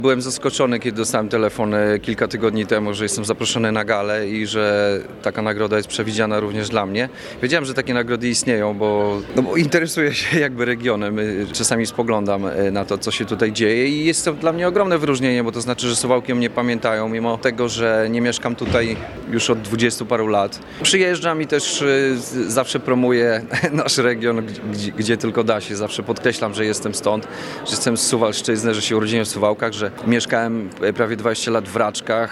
Byłem zaskoczony, kiedy dostałem telefon kilka tygodni temu, że jestem zaproszony na galę i że taka nagroda jest przewidziana również dla mnie. Wiedziałem, że takie nagrody istnieją, bo interesuję się jakby regionem. Czasami spoglądam na to, co się tutaj dzieje i jest to dla mnie ogromne wyróżnienie, bo to znaczy, że Suwałki o mnie pamiętają, mimo tego, że nie mieszkam tutaj już od 20 paru lat. Przyjeżdżam i też zawsze promuję nasz region, gdzie tylko da się. Zawsze podkreślam, że jestem stąd, że jestem z Suwalszczyzny, że się urodziłem w Suwałkach, że mieszkałem prawie 20 lat w Raczkach,